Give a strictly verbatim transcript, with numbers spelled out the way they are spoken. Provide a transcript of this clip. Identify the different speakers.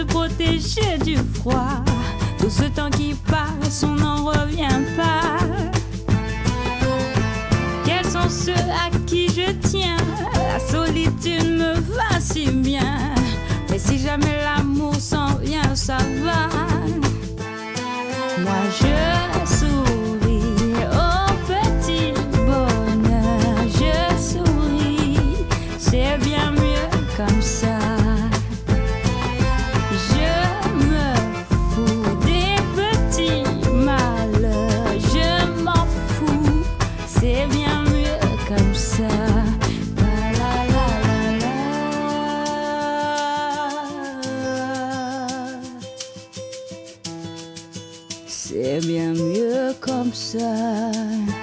Speaker 1: se protéger du froid. Tout ce temps qui passe, on n'en revient pas. Quels sont ceux à qui je tiens? La solitude me va si bien. Mais si jamais l'amour s'en vient, ça va. Moi je souris au petit bonheur. Je souris, c'est bien mieux comme ça. Je me fous des petits malheurs. Je m'en fous, c'est bien mieux comme ça. La, la, la, la, la. C'est bien mieux comme ça.